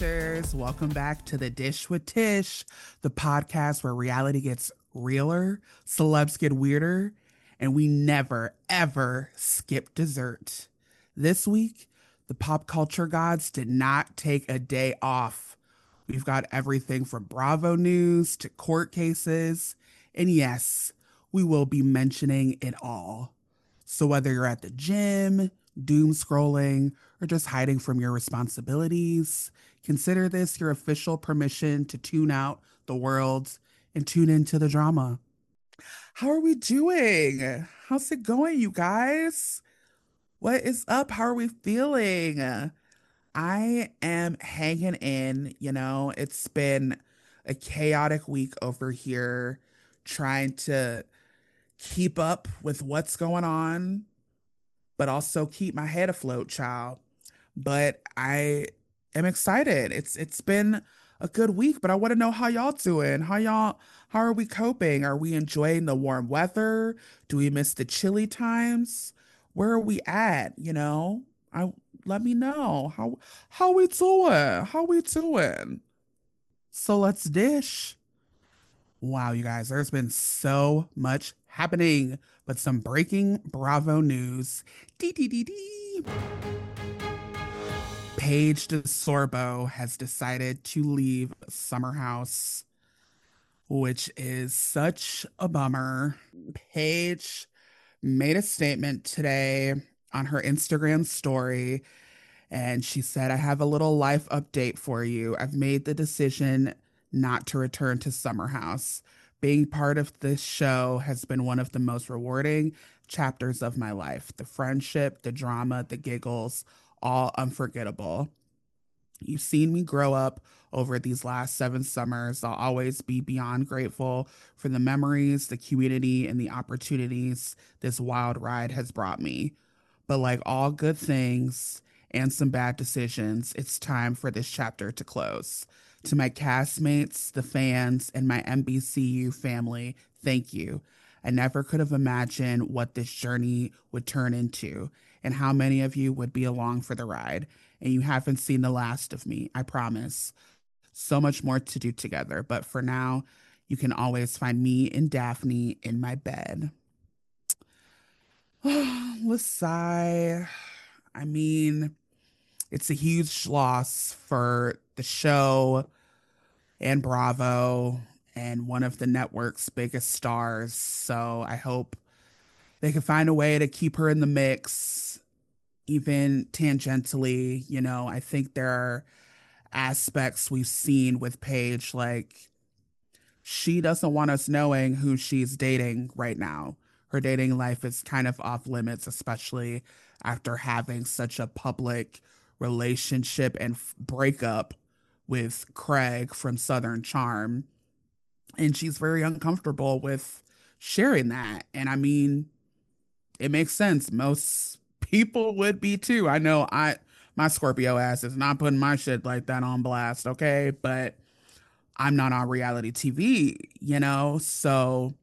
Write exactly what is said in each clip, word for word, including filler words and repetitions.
Dishers. Welcome back to The Dish with Tish, the podcast where reality gets realer, celebs get weirder, and we never, ever skip dessert. This week, the pop culture gods did not take a day off. We've got everything from Bravo news to court cases, and yes, we will be mentioning it all. So whether you're at the gym, doom scrolling, or just hiding from your responsibilities, consider this your official permission to tune out the world and tune into the drama. How are we doing? How's it going, you guys? What is up? How are we feeling? I am hanging in, you know, it's been a chaotic week over here trying to keep up with what's going on, but also keep my head afloat, child. But I am excited. It's it's been a good week, but I want to know how y'all doing. How y'all how are we coping? Are we enjoying the warm weather? Do we miss the chilly times? Where are we at, you know? I Let me know. How how we doing? How we doing? So let's dish. Wow, you guys, there's been so much happening, but some breaking Bravo news. Dee dee dee dee. Paige DeSorbo has decided to leave Summer House, which is such a bummer. Paige made a statement today on her Instagram story, and she said, I have a little life update for you. I've made the decision not to return to Summer House. Being part of this show has been one of the most rewarding chapters of my life. The friendship, the drama, the giggles, all unforgettable. You've seen me grow up over these last seven summers. I'll always be beyond grateful for the memories, the community, and the opportunities this wild ride has brought me. But like all good things and some bad decisions, it's time for this chapter to close. To my castmates, the fans, and my M B C U family, thank you. I never could have imagined what this journey would turn into and how many of you would be along for the ride. And you haven't seen the last of me, I promise. So much more to do together. But for now, you can always find me and Daphne in my bed. Let's sigh. I mean, it's a huge loss for the show and Bravo and one of the network's biggest stars. So I hope they can find a way to keep her in the mix, even tangentially. You know, I think there are aspects we've seen with Paige, like she doesn't want us knowing who she's dating right now. Her dating life is kind of off limits, especially after having such a public relationship and f- breakup with Craig from Southern Charm. And she's very uncomfortable with sharing that. And I mean, it makes sense. Most people would be too. I know I my Scorpio ass is not putting my shit like that on blast, okay? But I'm not on reality T V, you know? So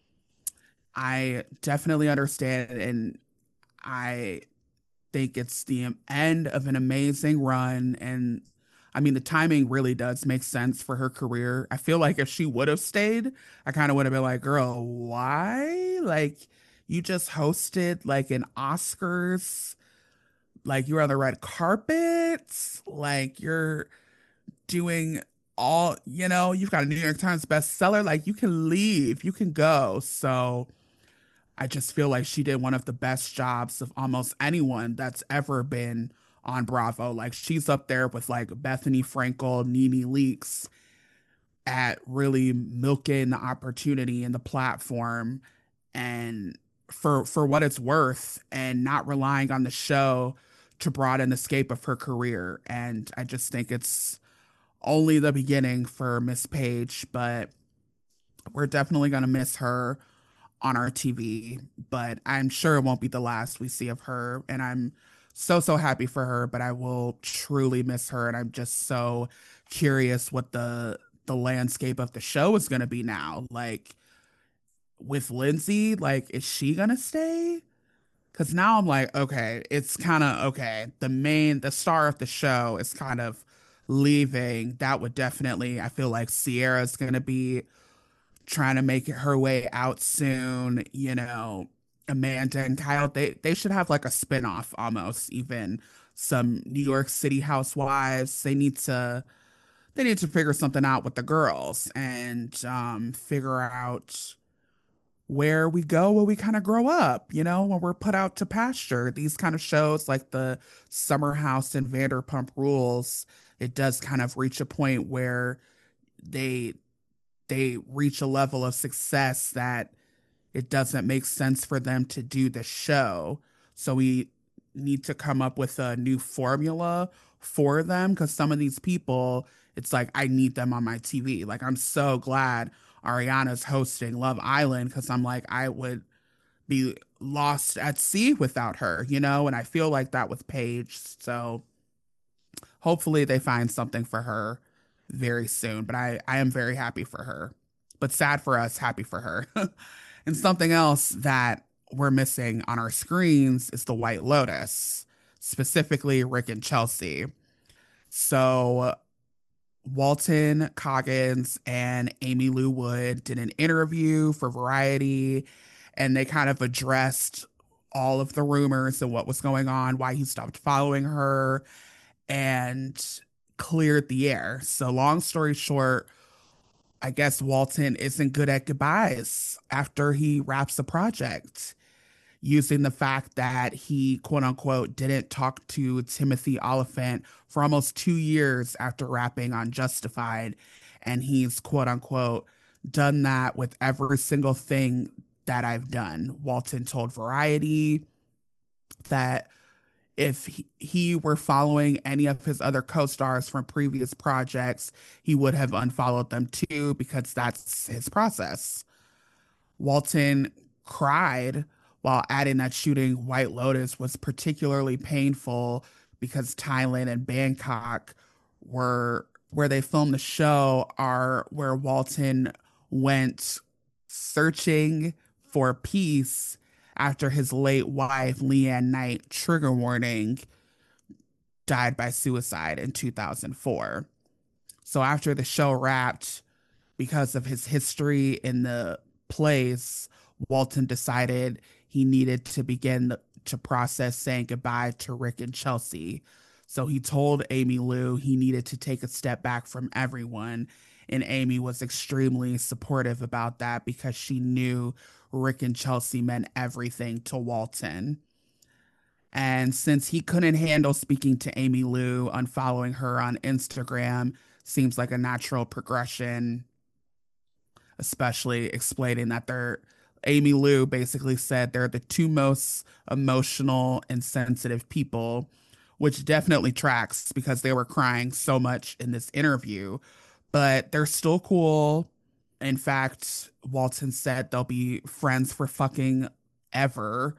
I definitely understand, and I think it's the end of an amazing run. And I mean, the timing really does make sense for her career. I feel like if she would have stayed, I kind of would have been like, girl, why? Like, you just hosted like an Oscars, like you're on the red carpet, like you're doing all, you know, you've got a New York Times bestseller, like you can leave, you can go. So I just feel like she did one of the best jobs of almost anyone that's ever been on Bravo. Like she's up there with like Bethany Frankel, Nene Leakes at really milking the opportunity and the platform and for for what it's worth and not relying on the show to broaden the scope of her career. And I just think it's only the beginning for Miss Page, but we're definitely gonna miss her on our T V, but I'm sure it won't be the last we see of her. And I'm so, so happy for her, but I will truly miss her. And I'm just so curious what the the landscape of the show is gonna be now. Like with Lindsay, like, is she gonna stay? Because now I'm like, okay, it's kind of okay. The main, the star of the show is kind of leaving, that would definitely, I feel like Sierra's going to be trying to make her way out soon. You know, Amanda and Kyle, they, they should have like a spinoff almost, even some New York City housewives. They need to they need to figure something out with the girls and um, figure out where we go when we kind of grow up, you know, when we're put out to pasture. These kind of shows like the Summer House and Vanderpump Rules, it does kind of reach a point where they they reach a level of success that it doesn't make sense for them to do the show. So we need to come up with a new formula for them because some of these people, it's like I need them on my T V. Like I'm so glad Ariana's hosting Love Island because I'm like I would be lost at sea without her, you know? And I feel like that with Paige. So hopefully they find something for her very soon. But I, I am very happy for her. But sad for us, happy for her. And something else that we're missing on our screens is the White Lotus, specifically Rick and Chelsea. So Walton Coggins and Amy Lou Wood did an interview for Variety, and they kind of addressed all of the rumors and what was going on, why he stopped following her, and cleared the air. So, long story short, I guess Walton isn't good at goodbyes after he wraps a project, using the fact that he, quote unquote, didn't talk to Timothy Oliphant for almost two years after rapping on Justified. And he's, quote unquote, done that with every single thing that I've done. Walton told Variety that if he, he were following any of his other co-stars from previous projects, he would have unfollowed them too because that's his process. Walton cried while adding that shooting White Lotus was particularly painful because Thailand and Bangkok were where they filmed the show are where Walton went searching for peace after his late wife, Leanne Knight, trigger warning, died by suicide in two thousand four. So after the show wrapped, because of his history in the place, Walton decided he needed to begin to process saying goodbye to Rick and Chelsea. So he told Amy Lou he needed to take a step back from everyone. And Amy was extremely supportive about that because she knew Rick and Chelsea meant everything to Walton. And since he couldn't handle speaking to Amy Lou, unfollowing her on Instagram seems like a natural progression, especially explaining that they're Amy Lou basically said they're the two most emotional and sensitive people, which definitely tracks because they were crying so much in this interview, but they're still cool. In fact, Walton said they'll be friends for fucking ever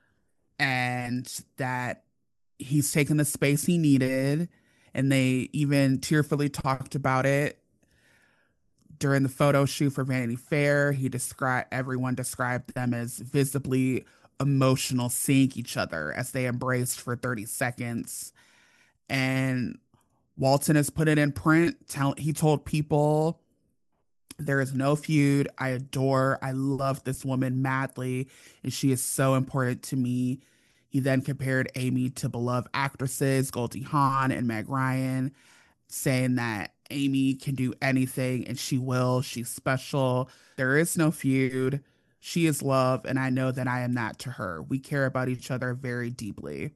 and that he's taken the space he needed. And they even tearfully talked about it during the photo shoot for Vanity Fair. He described everyone described them as visibly emotional, seeing each other as they embraced for thirty seconds. And Walton has put it in print. Tell, he told people there is no feud. I adore, I love this woman madly, and she is so important to me. He then compared Amy to beloved actresses Goldie Hawn and Meg Ryan, saying that Amy can do anything and she will. She's special. There is no feud. She is love, and I know that I am that to her. We care about each other very deeply.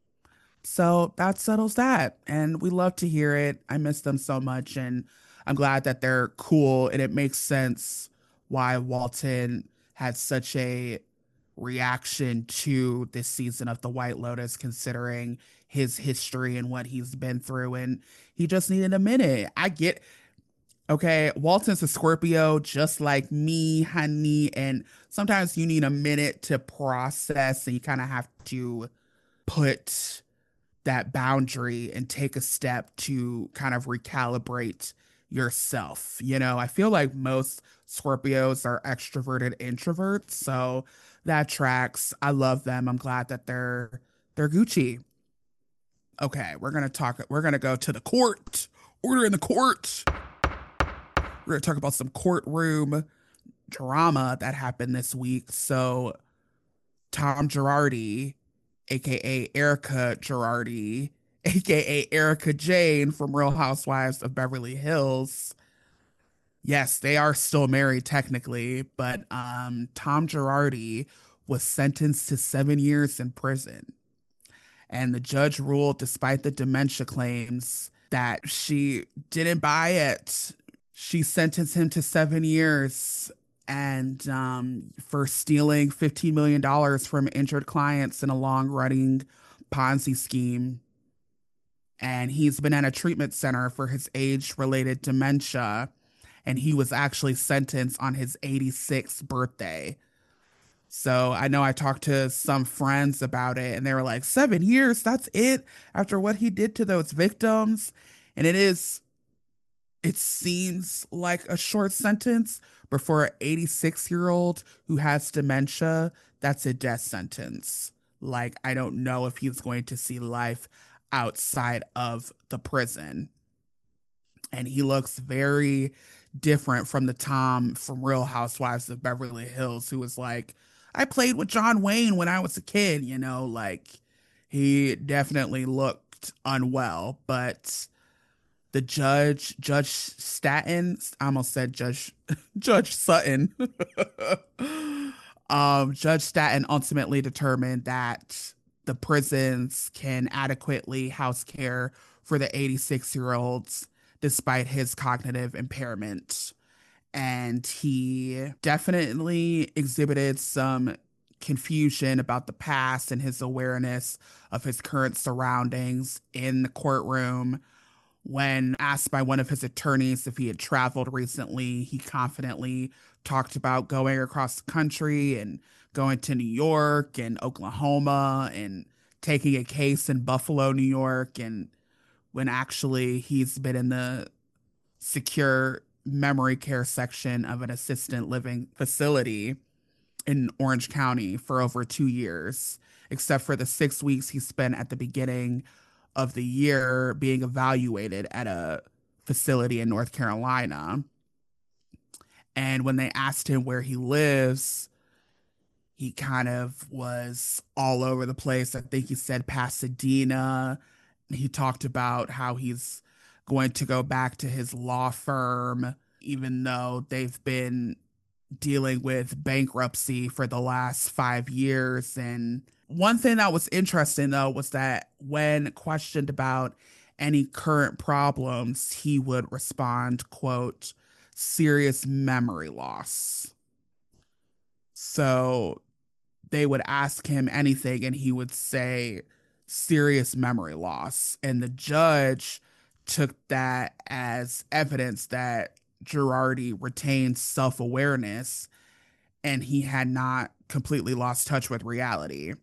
So that settles that. And we love to hear it. I miss them so much. And I'm glad that they're cool. And it makes sense why Walton had such a reaction to this season of The White Lotus, considering his history and what he's been through. And he just needed a minute. I get, okay, Walton's a Scorpio just like me, honey. And sometimes you need a minute to process and you kind of have to put that boundary and take a step to kind of recalibrate yourself. You know, I feel like most Scorpios are extroverted introverts, so that tracks. I love them. I'm glad that they're they're Gucci. Okay, we're gonna talk. We're gonna go to the court. Order in the court. We're going to talk about some courtroom drama that happened this week. So, Tom Girardi, aka Erica Girardi, aka Erica Jane from Real Housewives of Beverly Hills. Yes, they are still married technically, but um, Tom Girardi was sentenced to seven years in prison. And the judge ruled, despite the dementia claims, that she didn't buy it. She sentenced him to seven years and um, for stealing fifteen million dollars from injured clients in a long running Ponzi scheme. And he's been at a treatment center for his age related dementia. And he was actually sentenced on his eighty-sixth birthday. So I know I talked to some friends about it and they were like, seven years, that's it after what he did to those victims. And it is, it seems like a short sentence, but for an eighty-six year old who has dementia, that's a death sentence. Like, I don't know if he's going to see life outside of the prison. And he looks very different from the Tom from Real Housewives of Beverly Hills, who was like, I played with John Wayne when I was a kid, you know, like he definitely looked unwell. But the judge, Judge Staten, I almost said Judge Judge Sutton. um, Judge Staten ultimately determined that the prisons can adequately house care for the eighty-six year olds despite his cognitive impairment. And he definitely exhibited some confusion about the past and his awareness of his current surroundings in the courtroom. When asked by one of his attorneys if he had traveled recently, he confidently talked about going across the country and going to New York and Oklahoma and taking a case in Buffalo, New York. And when actually he's been in the secure memory care section of an assisted living facility in Orange County for over two years, except for the six weeks he spent at the beginning of the year being evaluated at a facility in North Carolina. And when they asked him where he lives, he kind of was all over the place. I think he said Pasadena. He talked about how he's going to go back to his law firm, even though they've been dealing with bankruptcy for the last five years. And one thing that was interesting, though, was that when questioned about any current problems, he would respond, quote, serious memory loss. So they would ask him anything and he would say serious memory loss. And the judge took that as evidence that Girardi retained self awareness and he had not completely lost touch with reality.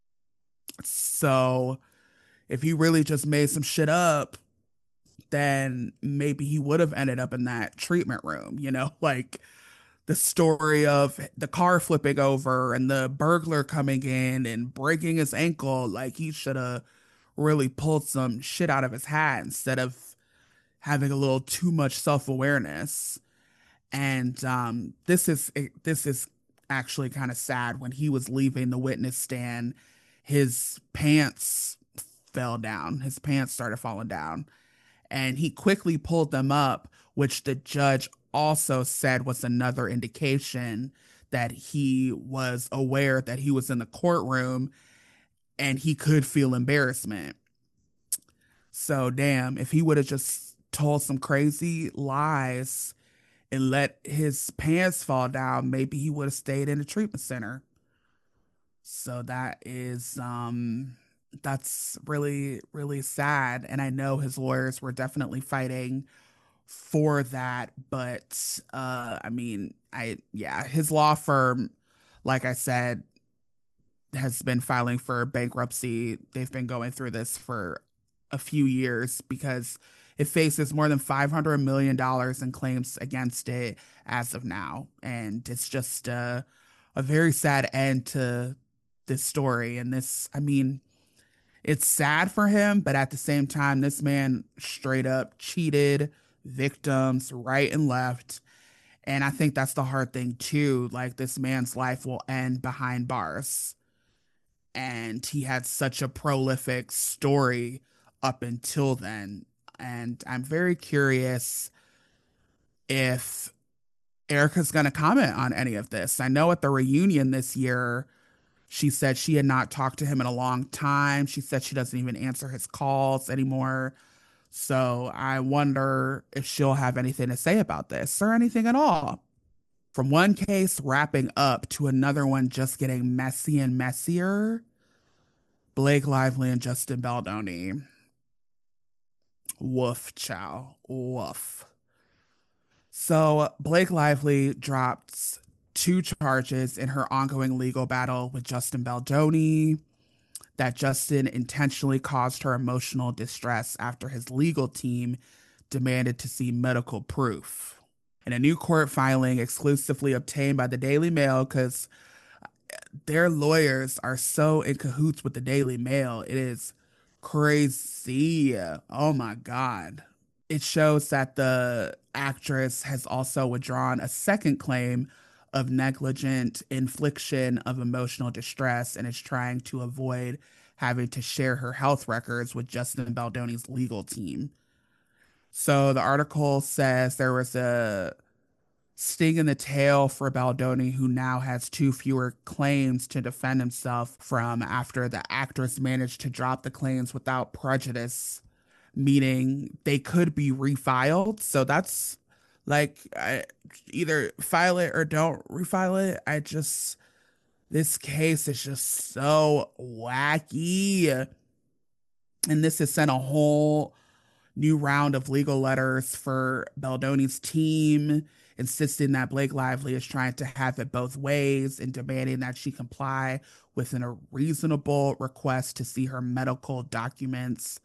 So if he really just made some shit up, then maybe he would have ended up in that treatment room, you know, like the story of the car flipping over and the burglar coming in and breaking his ankle. Like he should have really pulled some shit out of his hat instead of having a little too much self-awareness. And um, this is this is actually kind of sad. When he was leaving the witness stand, his pants fell down. His pants started falling down, and he quickly pulled them up, which the judge also said was another indication that he was aware that he was in the courtroom and he could feel embarrassment. So, damn, if he would have just told some crazy lies and let his pants fall down, maybe he would have stayed in a treatment center. So that is um that's really really sad, and I know his lawyers were definitely fighting for that, but uh I mean, I yeah, his law firm, like I said, has been filing for bankruptcy. They've been going through this for a few years because it faces more than five hundred million dollars in claims against it as of now. And it's just a, a very sad end to this story. And this, I mean, It's sad for him, but at the same time, this man straight up cheated victims right and left. And I think that's the hard thing too. Like, this man's life will end behind bars. And he had such a prolific story up until then. And I'm very curious if Erica's going to comment on any of this. I know at the reunion this year, she said she had not talked to him in a long time. She said she doesn't even answer his calls anymore. So I wonder if she'll have anything to say about this or anything at all. From one case wrapping up to another one just getting messy and messier, Blake Lively and Justin Baldoni. Woof, chow. Woof. So Blake Lively dropped two charges in her ongoing legal battle with Justin Baldoni, that Justin intentionally caused her emotional distress after his legal team demanded to see medical proof. In a new court filing exclusively obtained by the Daily Mail, because their lawyers are so in cahoots with the Daily Mail, it is crazy. Oh my God. It shows that the actress has also withdrawn a second claim of negligent infliction of emotional distress and is trying to avoid having to share her health records with Justin Baldoni's legal team. So the article says there was a sting in the tail for Baldoni, who now has two fewer claims to defend himself from after the actress managed to drop the claims without prejudice, meaning they could be refiled. So that's like, I, either file it or don't refile it. I just, this case is just so wacky. And this has sent a whole new round of legal letters for Baldoni's team, insisting that Blake Lively is trying to have it both ways and demanding that she comply with a reasonable request to see her medical documents.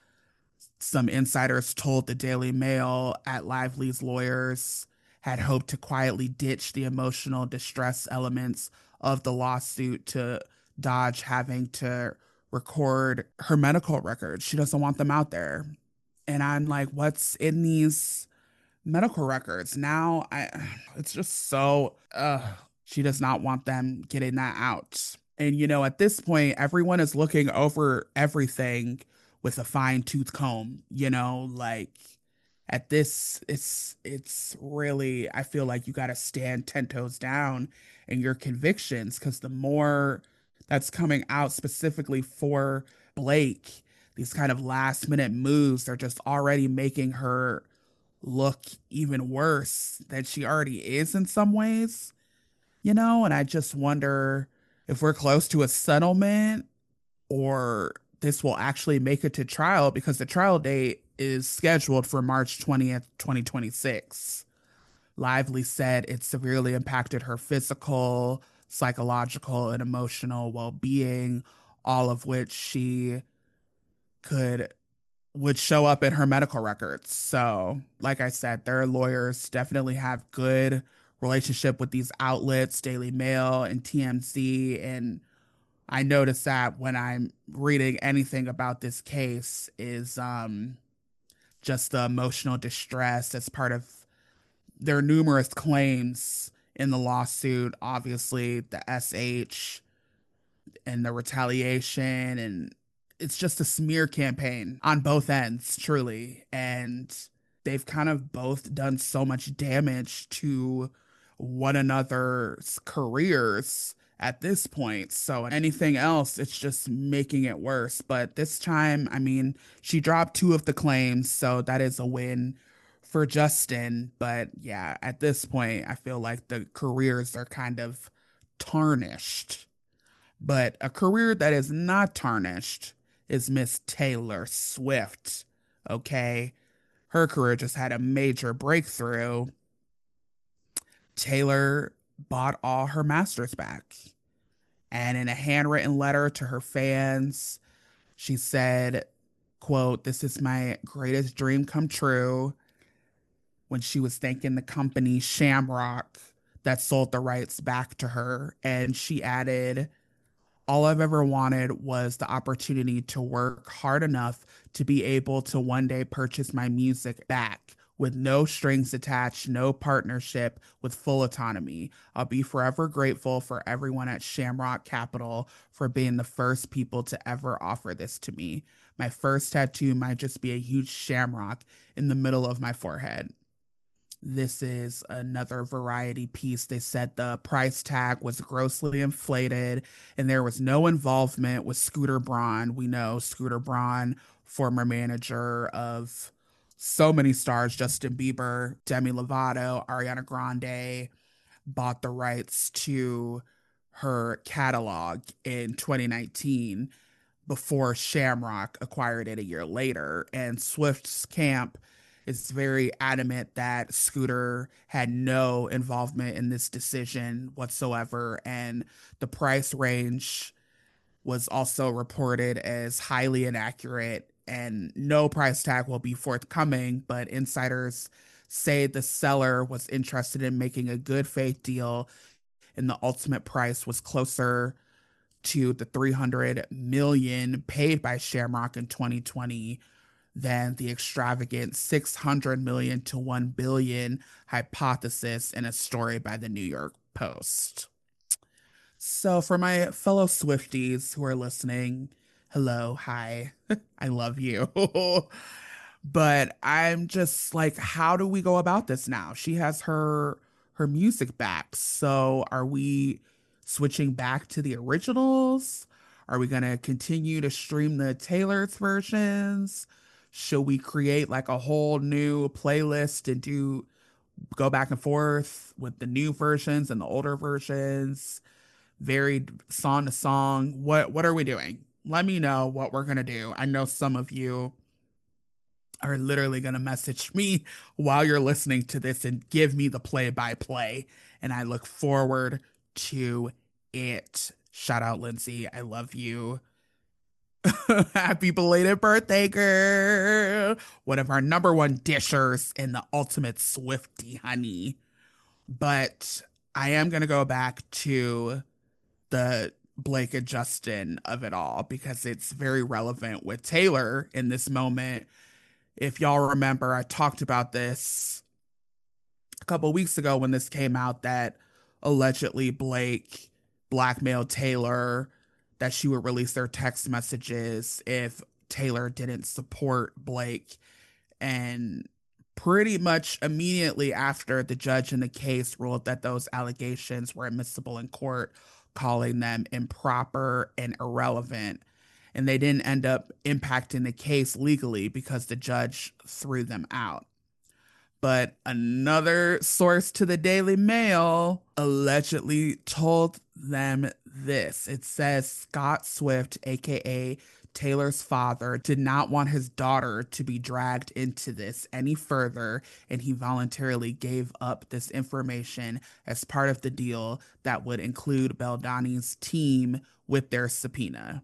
Some insiders told the Daily Mail at Lively's lawyers had hoped to quietly ditch the emotional distress elements of the lawsuit to dodge having to record her medical records. She doesn't want them out there. And I'm like, what's in these medical records? Now I it's just so uh she does not want them getting that out. And you know, at this point, everyone is looking over everything with a fine tooth comb, you know, like at this it's it's really, I feel like you got to stand ten toes down in your convictions, because the more that's coming out specifically for Blake, these kind of last minute moves are just already making her look even worse than she already is in some ways, you know? And I just wonder if we're close to a settlement or this will actually make it to trial, because the trial date is scheduled for March twentieth, twenty twenty-six. Lively said it severely impacted her physical, psychological, and emotional well being, all of which she could would show up in her medical records. So, like I said, their lawyers definitely have good relationship with these outlets, Daily Mail and T M Z. And I notice that when I'm reading anything about this case is um, just the emotional distress as part of their numerous claims in the lawsuit. Obviously, the S H and the retaliation, and it's just a smear campaign on both ends, truly. And they've kind of both done so much damage to one another's careers at this point. So anything else, it's just making it worse. But this time, I mean, she dropped two of the claims, so that is a win for Justin. But yeah, at this point, I feel like the careers are kind of tarnished. But a career that is not tarnished is Miss Taylor Swift. Okay. Her career just had a major breakthrough. Taylor bought all her masters back. And in a handwritten letter to her fans, she said, quote, "This is my greatest dream come true," when she was thanking the company Shamrock that sold the rights back to her. And she added, All I've ever wanted was the opportunity to work hard enough to be able to one day purchase my music back with no strings attached, no partnership, with full autonomy. I'll be forever grateful for everyone at Shamrock Capital for being the first people to ever offer this to me. My first tattoo might just be a huge shamrock in the middle of my forehead. This is another Variety piece. They said the price tag was grossly inflated and there was no involvement with Scooter Braun. We know Scooter Braun, former manager of so many stars, Justin Bieber, Demi Lovato, Ariana Grande, bought the rights to her catalog in twenty nineteen before Shamrock acquired it a year later. And Swift's camp is very adamant that Scooter had no involvement in this decision whatsoever. And the price range was also reported as highly inaccurate, and no price tag will be forthcoming. But insiders say the seller was interested in making a good faith deal, and the ultimate price was closer to the three hundred million paid by Shamrock in twenty twenty than the extravagant six hundred million to one billion hypothesis in a story by the New York Post. So for my fellow Swifties who are listening, hello, hi. I love you. But I'm just like, how do we go about this now? She has her her music back. So are we switching back to the originals? Are we gonna continue to stream the Taylor's versions? Should we create like a whole new playlist and do go back and forth with the new versions and the older versions, varied song to song? What what are we doing? Let me know what we're gonna do. I know some of you are literally going to message me while you're listening to this and give me the play by play. And I look forward to it. Shout out, Lindsay. I love you. Happy belated birthday, girl. One of our number one dishers and the ultimate Swifty, honey. But I am going to go back to the Blake and Justin of it all because it's very relevant with Taylor in this moment. If y'all remember, I talked about this a couple weeks ago when this came out that allegedly Blake blackmailed Taylor that she would release their text messages if Taylor didn't support Blake. And pretty much immediately after, the judge in the case ruled that those allegations were admissible in court, calling them improper and irrelevant. And they didn't end up impacting the case legally because the judge threw them out. But another source to the Daily Mail allegedly told them this. It says Scott Swift, aka Taylor's father, did not want his daughter to be dragged into this any further, and he voluntarily gave up this information as part of the deal that would include Beldani's team with their subpoena.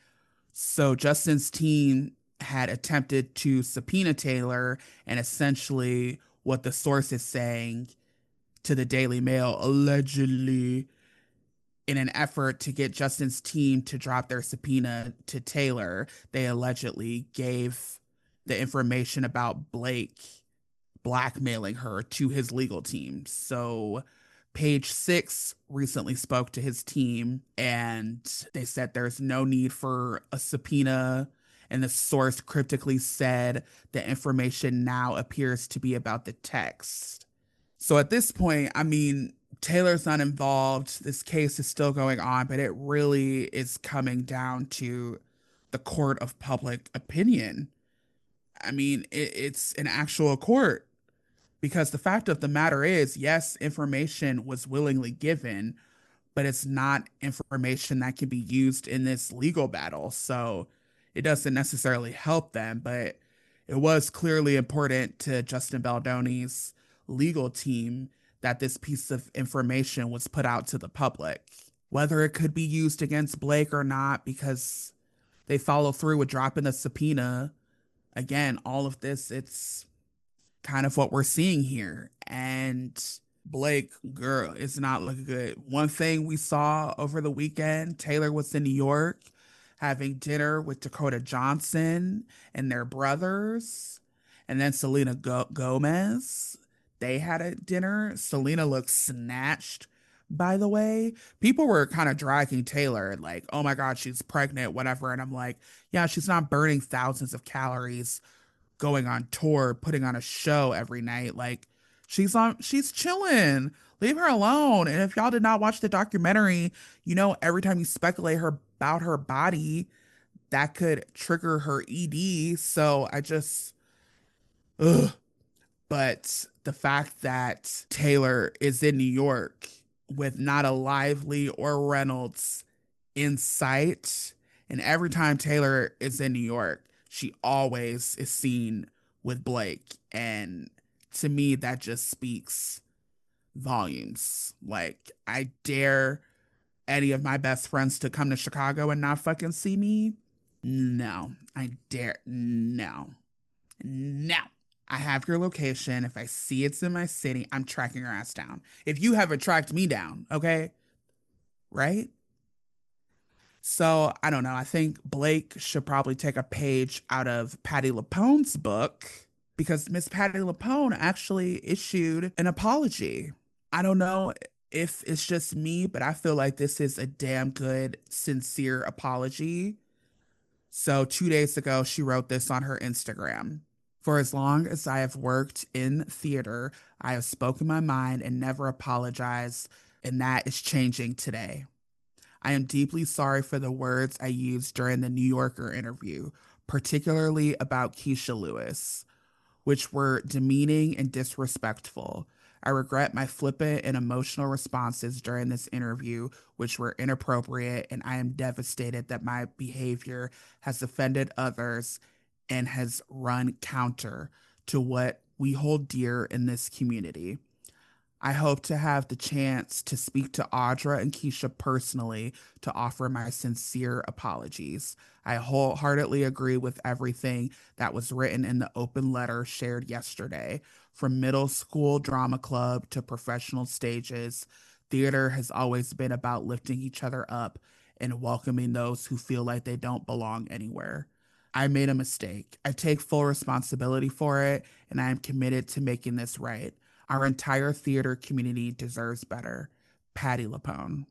So Justin's team had attempted to subpoena Taylor, and essentially what the source is saying to the Daily Mail, allegedly, in an effort to get Justin's team to drop their subpoena to Taylor, they allegedly gave the information about Blake blackmailing her to his legal team. So Page Six recently spoke to his team and they said there's no need for a subpoena. And the source cryptically said the information now appears to be about the text. So at this point, I mean, Taylor's not involved. This case is still going on, but it really is coming down to the court of public opinion. I mean, it, it's an actual court because the fact of the matter is, yes, information was willingly given, but it's not information that can be used in this legal battle. So it doesn't necessarily help them, but it was clearly important to Justin Baldoni's legal team that this piece of information was put out to the public. Whether it could be used against Blake or not, because they follow through with dropping the subpoena. Again, all of this, it's kind of what we're seeing here. And Blake, girl, it's not looking good. One thing we saw over the weekend, Taylor was in New York having dinner with Dakota Johnson and their brothers, and then Selena Go- Gomez. They had a dinner. Selena looked snatched, by the way. People were kind of dragging Taylor, like, oh my God, she's pregnant, whatever. And I'm like, yeah, she's not burning thousands of calories going on tour, putting on a show every night. Like she's on she's chilling. Leave her alone. And if y'all did not watch the documentary, you know every time you speculate her about her body, that could trigger her E D. So I just ugh. But the fact that Taylor is in New York with not a Lively or Reynolds in sight, and every time Taylor is in New York, she always is seen with Blake. And to me, that just speaks volumes. Like, I dare any of my best friends to come to Chicago and not fucking see me. No, I dare. No, no. I have your location. If I see it's in my city, I'm tracking your ass down. If you haven't tracked me down, okay? Right? So I don't know. I think Blake should probably take a page out of Patti LuPone's book because Miss Patti LuPone actually issued an apology. I don't know if it's just me, but I feel like this is a damn good, sincere apology. So two days ago, she wrote this on her Instagram. For as long as I have worked in theater, I have spoken my mind and never apologized, and that is changing today. I am deeply sorry for the words I used during the New Yorker interview, particularly about Keisha Lewis, which were demeaning and disrespectful. I regret my flippant and emotional responses during this interview, which were inappropriate, and I am devastated that my behavior has offended others and has run counter to what we hold dear in this community. I hope to have the chance to speak to Audra and Keisha personally to offer my sincere apologies. I wholeheartedly agree with everything that was written in the open letter shared yesterday. From middle school drama club to professional stages, theater has always been about lifting each other up and welcoming those who feel like they don't belong anywhere. I made a mistake. I take full responsibility for it, and I am committed to making this right. Our entire theater community deserves better. Patti LuPone.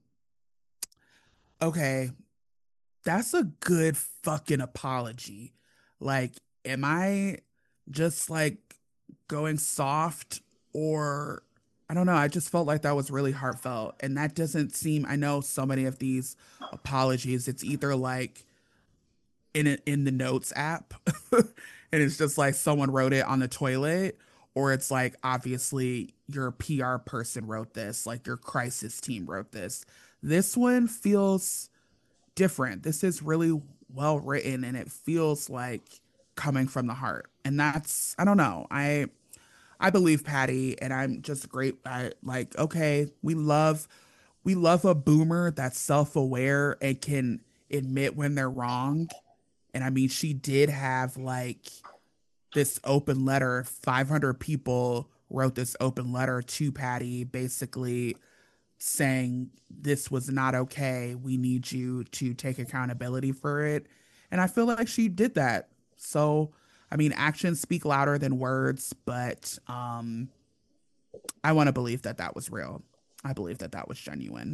Okay, that's a good fucking apology. Like, am I just like going soft or I don't know. I just felt like that was really heartfelt. And that doesn't seem, I know so many of these apologies, it's either like in it in the notes app and it's just like someone wrote it on the toilet, or it's like obviously your P R person wrote this, like your crisis team wrote this. This one feels different. This is really well written and it feels like coming from the heart. And that's I don't know. I I believe Patti and I'm just great I like okay, we love we love a boomer that's self-aware and can admit when they're wrong. And I mean, she did have like this open letter. five hundred people wrote this open letter to Patti, basically saying this was not okay. We need you to take accountability for it. And I feel like she did that. So, I mean, actions speak louder than words, but um, I want to believe that that was real. I believe that that was genuine.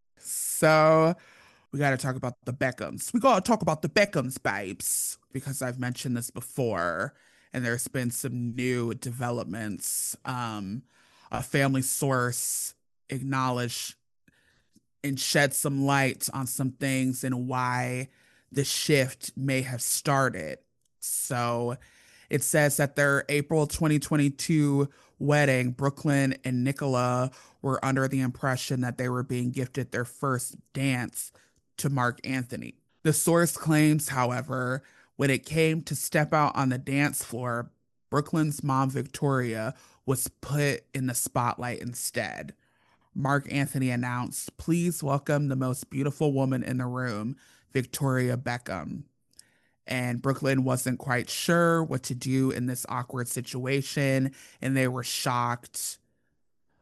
So, we got to talk about the Beckhams. We got to talk about the Beckhams, babes, because I've mentioned this before, and there's been some new developments. Um, a family source acknowledged and shed some light on some things and why the shift may have started. So it says that their April twenty twenty-two wedding, Brooklyn and Nicola were under the impression that they were being gifted their first dance to Mark Anthony. The source claims, however, when it came to step out on the dance floor, Brooklyn's mom, Victoria, was put in the spotlight instead. Mark Anthony announced, please welcome the most beautiful woman in the room, Victoria Beckham. And Brooklyn wasn't quite sure what to do in this awkward situation, and they were shocked.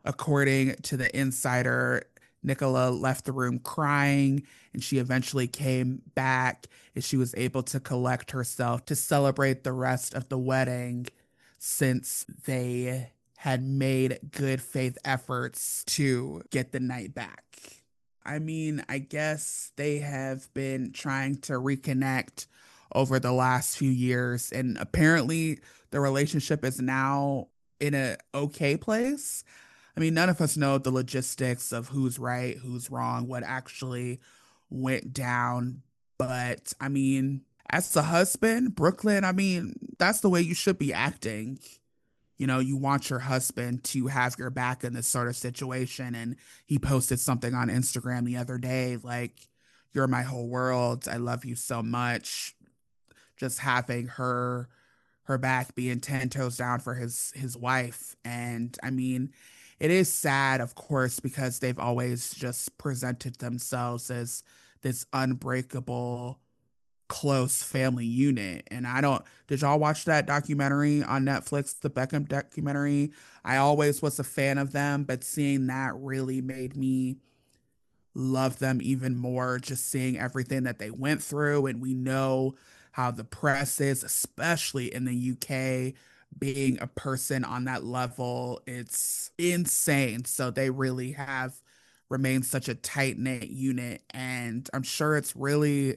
According to the insider, Nicola left the room crying and she eventually came back and she was able to collect herself to celebrate the rest of the wedding since they had made good faith efforts to get the night back. I mean, I guess they have been trying to reconnect over the last few years, and apparently the relationship is now in a okay place. I mean, none of us know the logistics of who's right, who's wrong, what actually went down. But I mean, as the husband, Brooklyn, I mean, that's the way you should be acting. You know, you want your husband to have your back in this sort of situation. And he posted something on Instagram the other day like, you're my whole world. I love you so much. Just having her her back being ten toes down for his his wife. And I mean, it is sad, of course, because they've always just presented themselves as this unbreakable close family unit. And I don't, did y'all watch that documentary on Netflix, the Beckham documentary? I always was a fan of them, but seeing that really made me love them even more, just seeing everything that they went through. And we know how the press is, especially in the U K, being a person on that level, it's insane. So they really have remained such a tight knit unit. And I'm sure it's really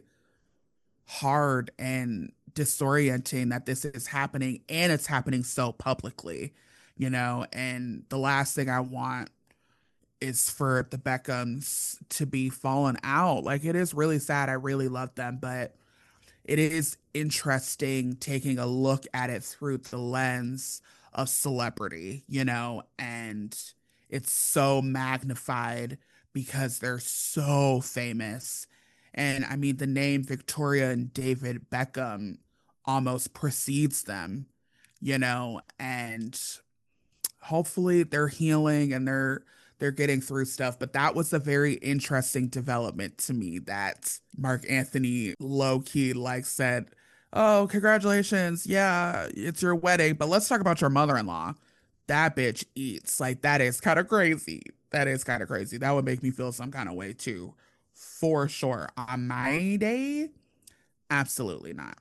hard and disorienting that this is happening and it's happening so publicly, you know. And the last thing I want is for the Beckhams to be fallen out. Like, it is really sad. I really love them, but it is interesting taking a look at it through the lens of celebrity, you know, and it's so magnified because they're so famous. And I mean, the name Victoria and David Beckham almost precedes them, you know, and hopefully they're healing and they're they're getting through stuff. But that was a very interesting development to me that Mark Anthony low key like said, "Oh, congratulations. Yeah, it's your wedding, but let's talk about your mother-in-law. That bitch eats." Like, that is kind of crazy. That is kind of crazy. That would make me feel some kind of way too. For sure. On my day, absolutely not.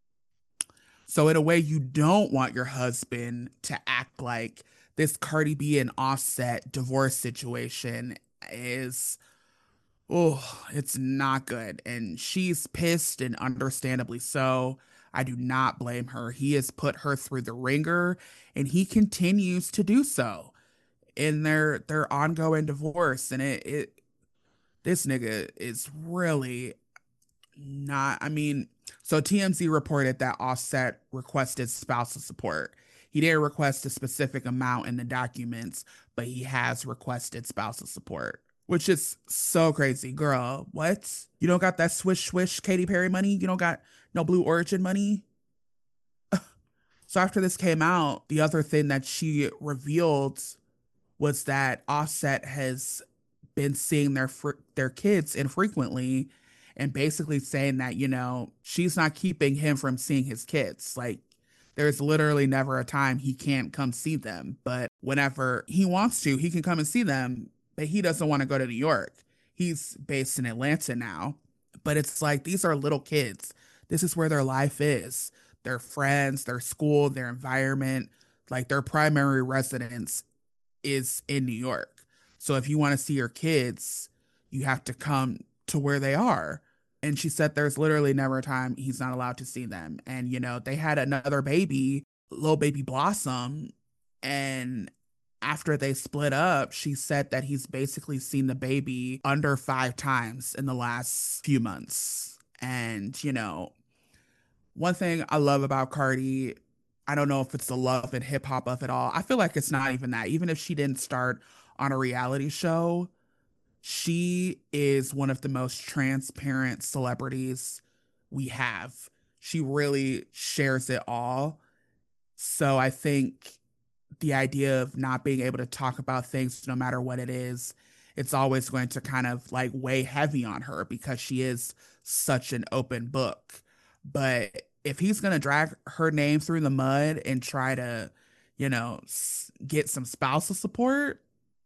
So in a way, you don't want your husband to act like this Cardi B and Offset divorce situation is, oh, it's not good. And she's pissed and understandably so. I do not blame her. He has put her through the ringer and he continues to do so in their their ongoing divorce. And it, it this nigga is really not, I mean, so T M Z reported that Offset requested spousal support. He didn't request a specific amount in the documents, but he has requested spousal support, which is so crazy. Girl, what? You don't got that swish swish Katy Perry money? You don't got no Blue Origin money? So after this came out, the other thing that she revealed was that Offset has been seeing their fr- their kids infrequently and basically saying that, you know, she's not keeping him from seeing his kids. Like, there's literally never a time he can't come see them, but whenever he wants to, he can come and see them, but he doesn't want to go to New York. He's based in Atlanta now, but it's like these are little kids. This is where their life is. Their friends, their school, their environment, like their primary residence is in New York. So if you want to see your kids, you have to come to where they are. And she said there's literally never a time he's not allowed to see them. And, you know, they had another baby, little baby Blossom. And after they split up, she said that he's basically seen the baby under five times in the last few months. And, you know, one thing I love about Cardi, I don't know if it's the love and hip hop of it all. I feel like it's not even that. Even if she didn't start on a reality show, she is one of the most transparent celebrities we have. She really shares it all. So I think the idea of not being able to talk about things no matter what it is, it's always going to kind of like weigh heavy on her because she is such an open book. But if he's going to drag her name through the mud and try to, you know, get some spousal support,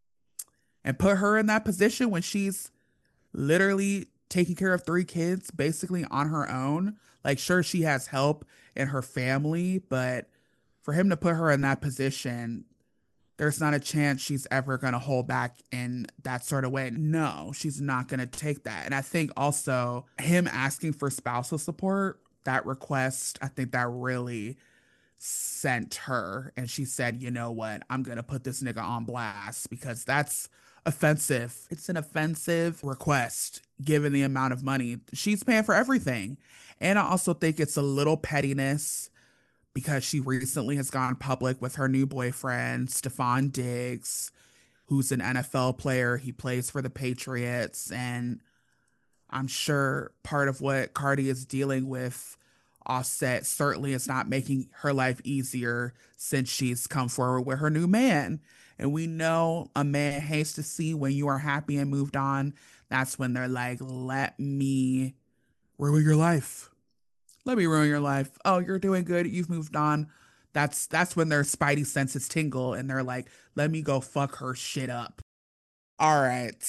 and put her in that position when she's literally taking care of three kids basically on her own. Like, sure, she has help in her family, but for him to put her in that position, there's not a chance she's ever going to hold back in that sort of way. No, she's not going to take that. And I think also him asking for spousal support, that request, I think that really sent her. And she said, you know what? I'm going to put this nigga on blast because that's offensive. It's an offensive request given the amount of money she's paying for everything. And I also think it's a little pettiness because she recently has gone public with her new boyfriend, Stefan Diggs, who's an N F L player. He plays for the Patriots. And I'm sure part of what Cardi is dealing with, Offset, certainly is not making her life easier since she's come forward with her new man. And we know a man hates to see when you are happy and moved on. That's when they're like, let me ruin your life. Let me ruin your life. Oh, you're doing good. You've moved on. That's that's when their spidey senses tingle and they're like, let me go fuck her shit up. All right.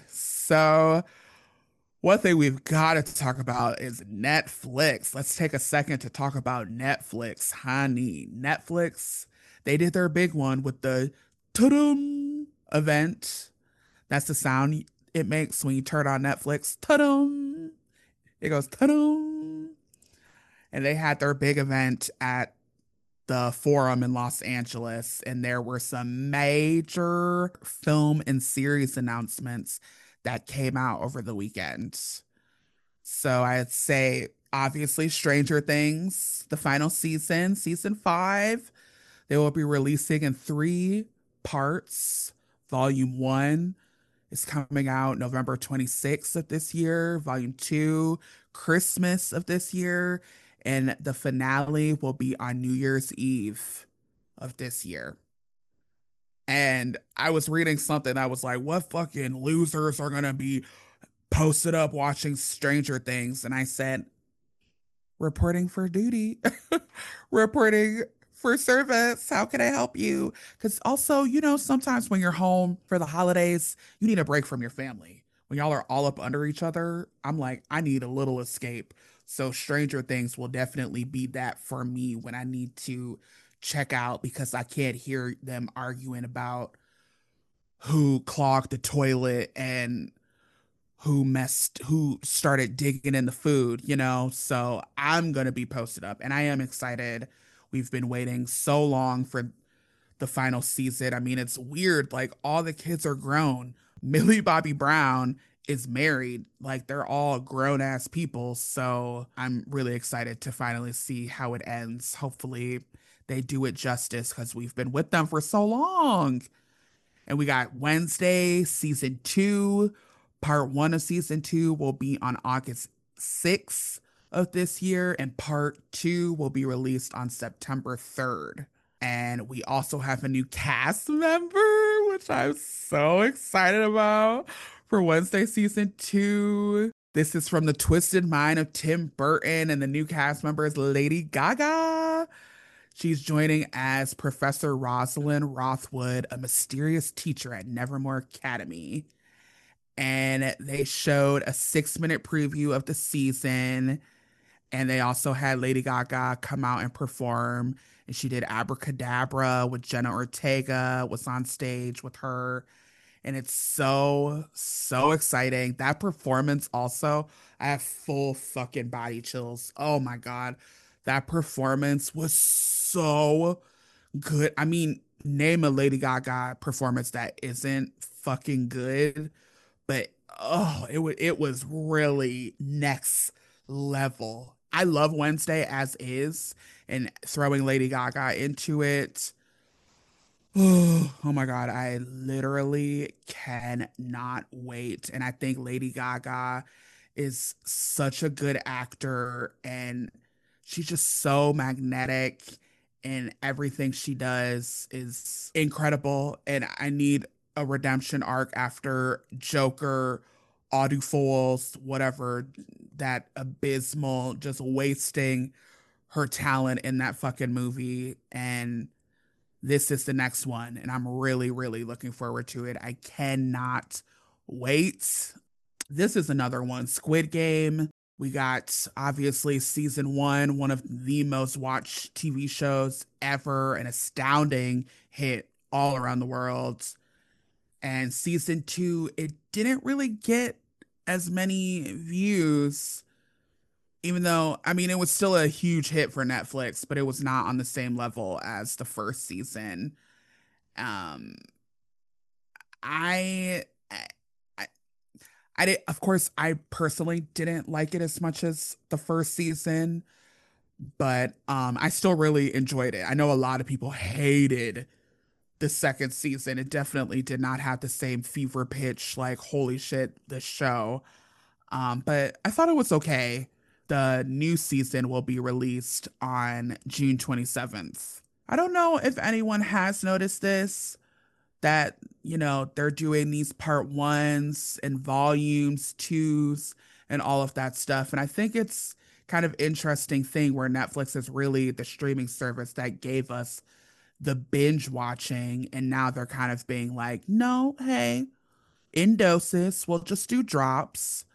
So one thing we've got to talk about is Netflix. Let's take a second to talk about Netflix, honey. Netflix, they did their big one with the ta-dum event. That's the sound it makes when you turn on Netflix. Ta-dum. It goes ta-dum. And they had their big event at the Forum in Los Angeles, and there were some major film and series announcements that came out over the weekend. So I'd say obviously Stranger Things, the final season, season five, they will be releasing in three parts. Volume one is coming out November twenty-sixth of this year. Volume two, Christmas of this year. And the finale will be on New Year's Eve of this year. And I was reading something that was like, what fucking losers are going to be posted up watching Stranger Things? And I said, reporting for duty, reporting for service. How can I help you? Because also, you know, sometimes when you're home for the holidays, you need a break from your family. When y'all are all up under each other, I'm like, I need a little escape. So Stranger Things will definitely be that for me when I need to check out because I can't hear them arguing about who clogged the toilet and who messed who started digging in the food, you know. So I'm gonna be posted up and I am excited. We've been waiting so long for the final season. I mean, it's weird, like all the kids are grown. Millie Bobby Brown is married, like they're all grown ass people. So I'm really excited to finally see how it ends. Hopefully they do it justice because we've been with them for so long. And we got Wednesday, season two. Part one of season two will be on August sixth of this year, and part two will be released on September third. And we also have a new cast member, which I'm so excited about for Wednesday season two. This is from the twisted mind of Tim Burton, and the new cast member is Lady Gaga. She's joining as Professor Rosalind Rothwood, a mysterious teacher at Nevermore Academy. And they showed a six minute preview of the season. And they also had Lady Gaga come out and perform. And she did Abracadabra with Jenna Ortega, was on stage with her. And it's so, so exciting. That performance also, I have full fucking body chills. Oh my God. That performance was so good. I mean, name a Lady Gaga performance that isn't fucking good, but oh, it was it was really next level. I love Wednesday as is, and throwing Lady Gaga into it. Oh, oh my God, I literally cannot wait. And I think Lady Gaga is such a good actor and she's just so magnetic and everything she does is incredible. And I need a redemption arc after Joker, Audufouls, whatever, that abysmal, just wasting her talent in that fucking movie. And this is the next one, and I'm really, really looking forward to it. I cannot wait. This is another one, Squid Game. We got obviously season one, one of the most watched T V shows ever, an astounding hit all around the world. And season two, it didn't really get as many views, even though, I mean, it was still a huge hit for Netflix, but it was not on the same level as the first season. Um, I, I, I did, of course, I personally didn't like it as much as the first season, but um, I still really enjoyed it. I know a lot of people hated the second season. It definitely did not have the same fever pitch, like, holy shit, the show. Um, but I thought it was okay. The new season will be released on June twenty-seventh. I don't know if anyone has noticed this, that, you know, they're doing these part ones and volumes, twos, and all of that stuff. And I think it's kind of interesting thing where Netflix is really the streaming service that gave us the binge watching. And now they're kind of being like, no, hey, in doses, we'll just do drops.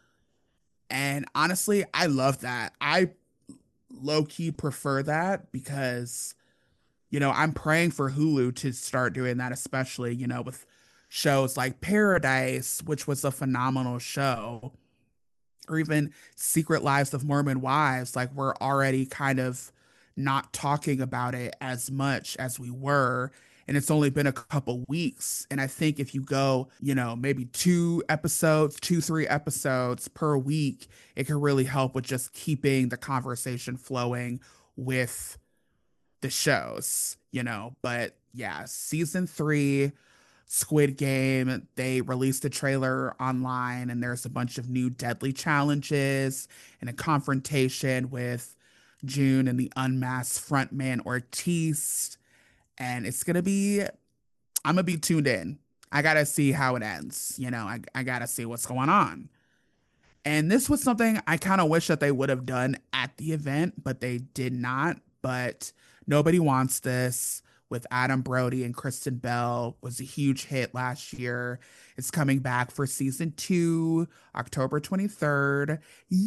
And honestly, I love that. I low key prefer that because, you know, I'm praying for Hulu to start doing that, especially, you know, with shows like Paradise, which was a phenomenal show, or even Secret Lives of Mormon Wives. Like, we're already kind of not talking about it as much as we were. And it's only been a couple weeks. And I think if you go, you know, maybe two episodes, two, three episodes per week, it can really help with just keeping the conversation flowing with the shows, you know. But yeah, season three, Squid Game, they released a trailer online, and there's a bunch of new deadly challenges and a confrontation with June and the unmasked frontman Ortiz. And it's gonna be, I'm gonna be tuned in. I gotta see how it ends. You know, I, I gotta see what's going on. And this was something I kind of wish that they would have done at the event, but they did not. But Nobody Wants This with Adam Brody and Kristen Bell was a huge hit last year. It's coming back for season two, October twenty-third.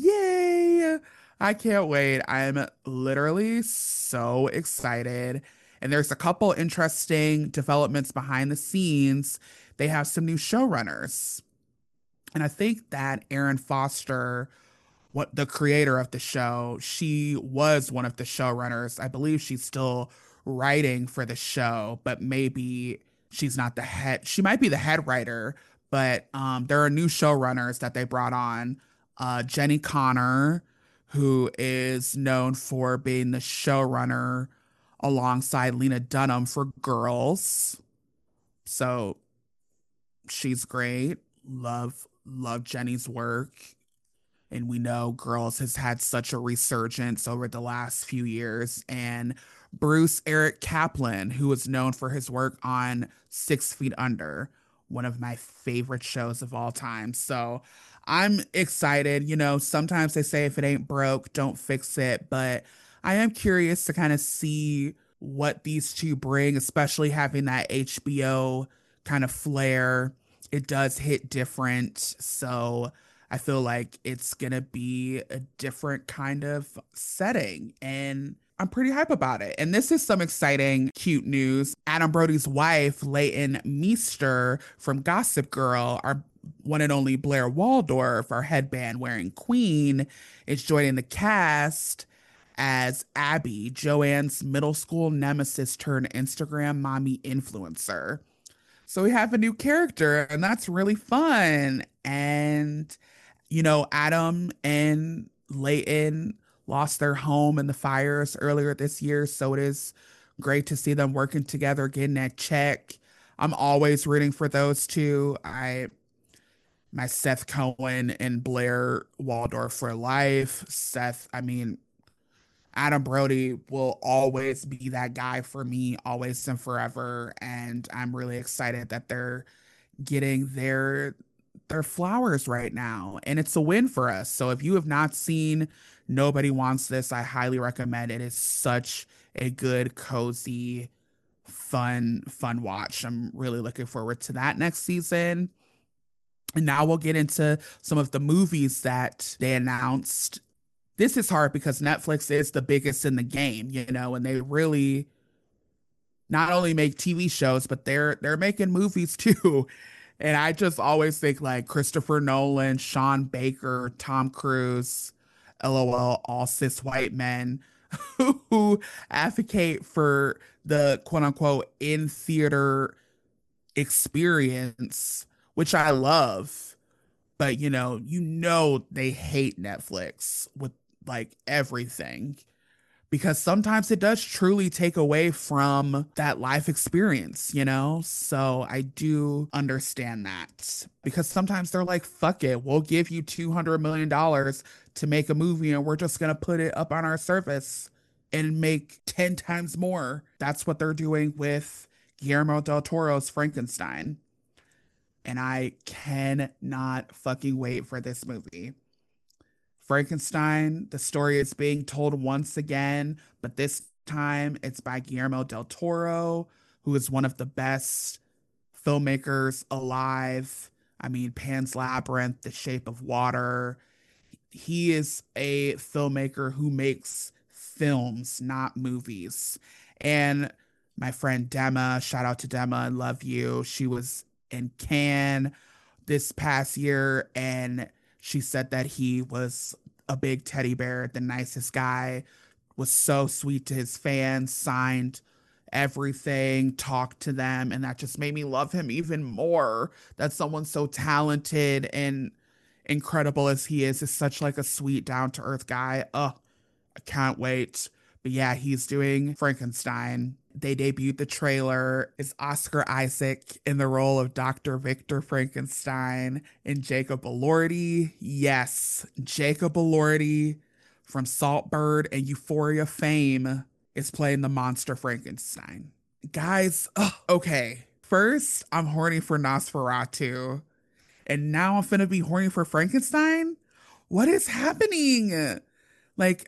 Yay! I can't wait. I'm literally so excited. And there's a couple interesting developments behind the scenes. They have some new showrunners. And I think that Erin Foster, what the creator of the show, she was one of the showrunners. I believe she's still writing for the show, but maybe she's not the head. She might be the head writer, but um, there are new showrunners that they brought on. Uh, Jenny Connor, who is known for being the showrunner alongside Lena Dunham for Girls. So she's great. Love, love Jenny's work. And we know Girls has had such a resurgence over the last few years. And Bruce Eric Kaplan, who is known for his work on Six Feet Under, one of my favorite shows of all time. So I'm excited. You know, sometimes they say if it ain't broke, don't fix it. But I am curious to kind of see what these two bring, especially having that H B O kind of flair. It does hit different. So I feel like it's gonna be a different kind of setting, and I'm pretty hype about it. And this is some exciting, cute news. Adam Brody's wife, Leighton Meester from Gossip Girl, our one and only Blair Waldorf, our headband wearing queen, is joining the cast as Abby, Joanne's middle school nemesis turned Instagram mommy influencer. So we have a new character, and that's really fun. And you know, Adam and Leighton lost their home in the fires earlier this year, so it is great to see them working together, getting that check. I'm always rooting for those two. I my Seth Cohen and Blair Waldorf for life. Seth, I mean, Adam Brody will always be that guy for me, always and forever. And I'm really excited that they're getting their their flowers right now, and it's a win for us. So if you have not seen Nobody Wants This, I highly recommend it. It's such a good, cozy fun, fun watch. I'm really looking forward to that next season. And now we'll get into some of the movies that they announced. This is hard because Netflix is the biggest in the game, you know, and they really not only make T V shows, but they're they're making movies too. And I just always think like Christopher Nolan, Sean Baker, Tom Cruise, LOL, all cis white men who advocate for the quote unquote in theater experience, which I love. But you know, you know they hate Netflix with like everything because sometimes it does truly take away from that life experience, you know? So I do understand that because sometimes they're like, fuck it, we'll give you two hundred million dollars to make a movie and we're just going to put it up on our service and make ten times more. That's what they're doing with Guillermo del Toro's Frankenstein. And I cannot fucking wait for this movie. Frankenstein, the story is being told once again, but this time it's by Guillermo del Toro, who is one of the best filmmakers alive. I mean, Pan's Labyrinth, The Shape of Water. He is a filmmaker who makes films, not movies. And my friend Dema, shout out to Dema, I love you. She was in Cannes this past year and she said that he was a big teddy bear, the nicest guy, was so sweet to his fans, signed everything, talked to them, and that just made me love him even more. That someone so talented and incredible as he is is such like a sweet, down to earth guy. Oh, I can't wait. But yeah, he's doing Frankenstein. They debuted the trailer. Is Oscar Isaac in the role of Doctor Victor Frankenstein and Jacob Elordi? Yes, Jacob Elordi from Saltburn and Euphoria fame is playing the monster Frankenstein. Guys, ugh, okay. First, I'm horny for Nosferatu, and now I'm finna be horny for Frankenstein? What is happening? Like,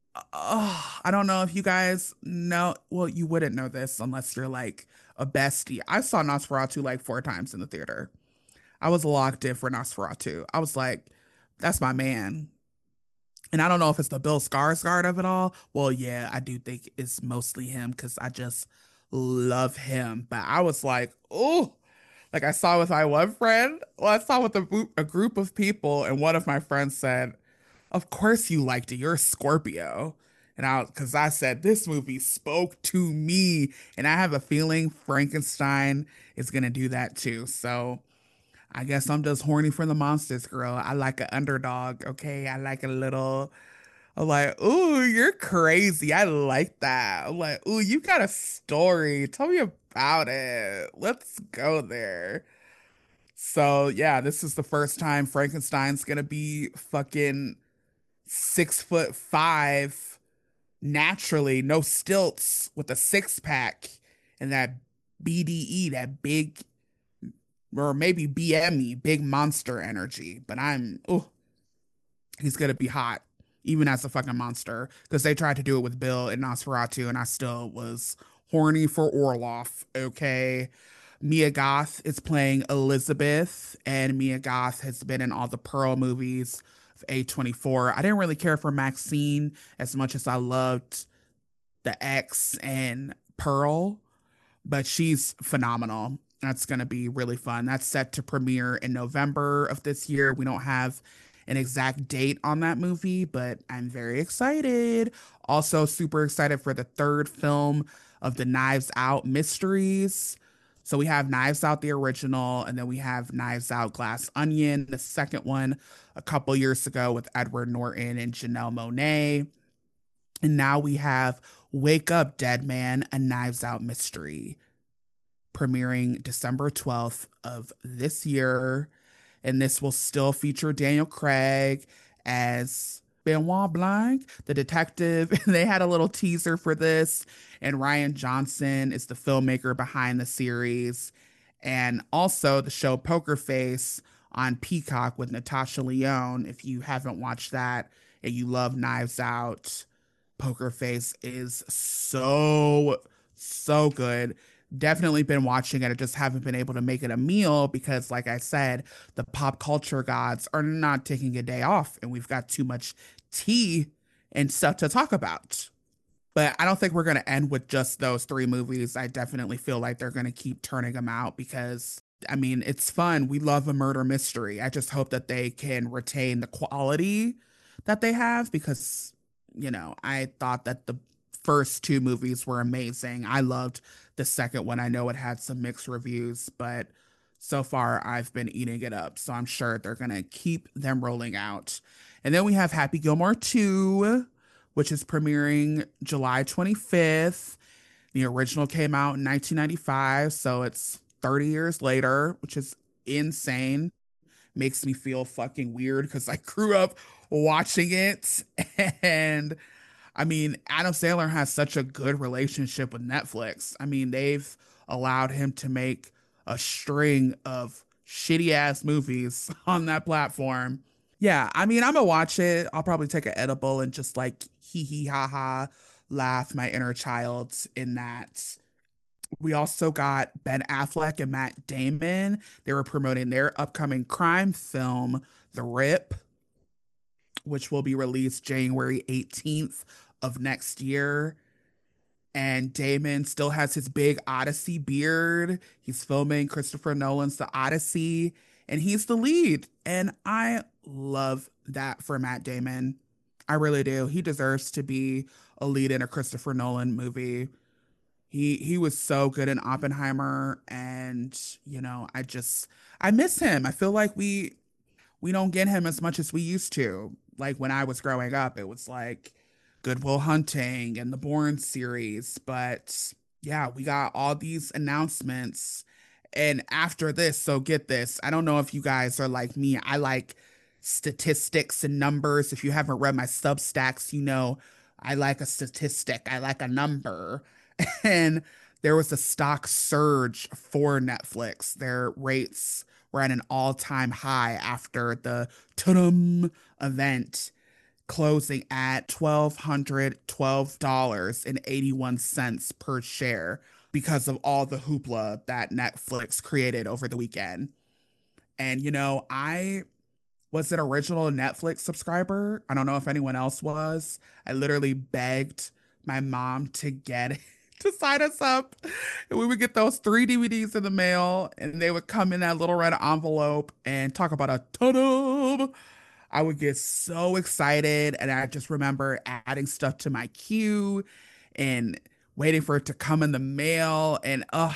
oh, I don't know if you guys know. Well, you wouldn't know this unless you're like a bestie. I saw Nosferatu like four times in the theater. I was locked in for Nosferatu. I was like, that's my man. And I don't know if it's the Bill Skarsgård of it all. Well, yeah, I do think it's mostly him because I just love him. But I was like, oh, like I saw with my one friend. Well, I saw with a, a group of people, and one of my friends said, of course you liked it. You're a Scorpio. And I, because I said this movie spoke to me, and I have a feeling Frankenstein is gonna do that too. So I guess I'm just horny for the monsters, girl. I like an underdog. Okay, I like a little. I'm like, ooh, you're crazy. I like that. I'm like, ooh, you got a story. Tell me about it. Let's go there. So yeah, this is the first time Frankenstein's gonna be fucking six foot five naturally, no stilts, with a six pack and that B D E, that big, or maybe B M E, big monster energy. But I'm, oh, he's gonna be hot, even as a fucking monster, because they tried to do it with Bill and Nosferatu, and I still was horny for Orloff. Okay. Mia Goth is playing Elizabeth, and Mia Goth has been in all the Pearl movies of A twenty-four. I didn't really care for Maxine as much as I loved the X and Pearl, but she's phenomenal. That's going to be really fun. That's set to premiere in November of this year. We don't have an exact date on that movie, but I'm very excited. Also, super excited for the third film of the Knives Out mysteries. So we have Knives Out, the original, and then we have Knives Out Glass Onion, the second one a couple years ago with Edward Norton and Janelle Monáe. And now we have Wake Up Dead Man, a Knives Out mystery, premiering December twelfth of this year. And this will still feature Daniel Craig as Benoit Blanc, the detective. They had a little teaser for this, and Rian Johnson is the filmmaker behind the series. And also the show Poker Face on Peacock with Natasha Lyonne. If you haven't watched that and you love Knives Out, Poker Face is so So good. Definitely been watching it. I just haven't been able to make it a meal because, like I said, the pop culture gods are not taking a day off, and we've got too much tea and stuff to talk about. But I don't think we're going to end with just those three movies. I definitely feel like they're going to keep turning them out because, I mean, it's fun. We love a murder mystery. I just hope that they can retain the quality that they have because, you know, I thought that the first two movies were amazing. I loved the second one. I know it had some mixed reviews, but so far I've been eating it up. So I'm sure they're going to keep them rolling out. And then we have Happy Gilmore two, which is premiering July twenty-fifth. The original came out in nineteen ninety-five, so it's thirty years later, which is insane. Makes me feel fucking weird because I grew up watching it. And I mean, Adam Sandler has such a good relationship with Netflix. I mean, they've allowed him to make a string of shitty ass movies on that platform. Yeah, I mean, I'm gonna watch it. I'll probably take an edible and just like hee hee ha ha laugh my inner child in that. We also got Ben Affleck and Matt Damon. They were promoting their upcoming crime film, The Rip, which will be released January eighteenth of next year. And Damon still has his big Odyssey beard. He's filming Christopher Nolan's The Odyssey, and he's the lead. And I love that for Matt Damon. I really do. He deserves to be a lead in a Christopher Nolan movie. He he was so good in Oppenheimer, and you know, I just I miss him. I feel like we we don't get him as much as we used to. Like when I was growing up, it was like Good Will Hunting and the Bourne series. But yeah, we got all these announcements. And after this, so get this. I don't know if you guys are like me. I like statistics and numbers. If you haven't read my Substacks, you know I like a statistic, I like a number. And there was a stock surge for Netflix. Their rates were at an all-time high after the Tudum event, closing at one thousand two hundred twelve dollars and eighty-one cents per share because of all the hoopla that Netflix created over the weekend. And you know, I was an original Netflix subscriber. I don't know if anyone else was. I literally begged my mom to get to sign us up. And we would get those three D V Ds in the mail, and they would come in that little red envelope and talk about a ton. I would get so excited, and I just remember adding stuff to my queue and waiting for it to come in the mail. And uh,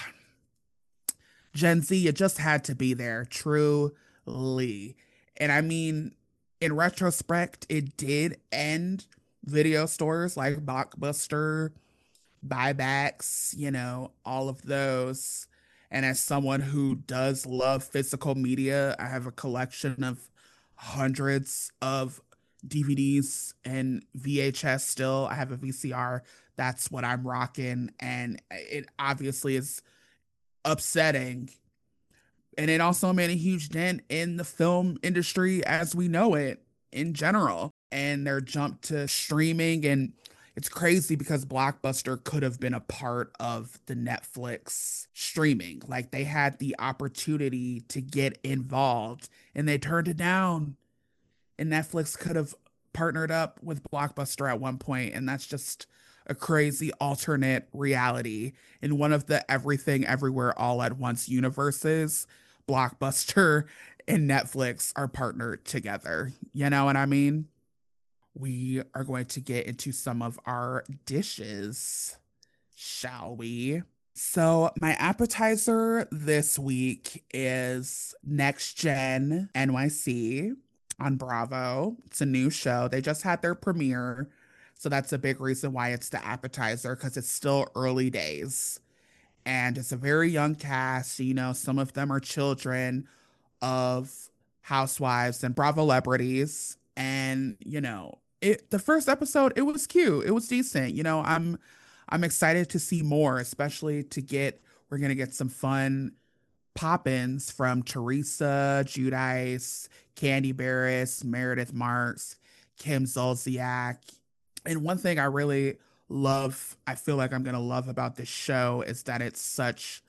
Gen Z, it just had to be there, truly. And I mean, in retrospect, it did end video stores like Blockbuster, buybacks, you know, all of those. And as someone who does love physical media, I have a collection of hundreds of D V Ds and V H S still. I have a V C R. That's what I'm rocking. And it obviously is upsetting, and it also made a huge dent in the film industry as we know it in general. And their jump to streaming. And it's crazy because Blockbuster could have been a part of the Netflix streaming. Like they had the opportunity to get involved and they turned it down. And Netflix could have partnered up with Blockbuster at one point, and that's just a crazy alternate reality. In one of the Everything Everywhere All at Once universes, Blockbuster and Netflix are partnered together. You know what I mean? We are going to get into some of our dishes, shall we? So, my appetizer this week is Next Gen N Y C on Bravo. It's a new show. They just had their premiere. So, that's a big reason why it's the appetizer because it's still early days. And it's a very young cast. You know, some of them are children of housewives and Bravo celebrities. And, you know, it the first episode, it was cute. It was decent. You know, I'm I'm excited to see more, especially to get we're gonna get some fun pop-ins from Teresa, Judice, Candy Barris, Meredith Marks, Kim Zolciak. And one thing I really love, I feel like I'm going to love about this show is that it's such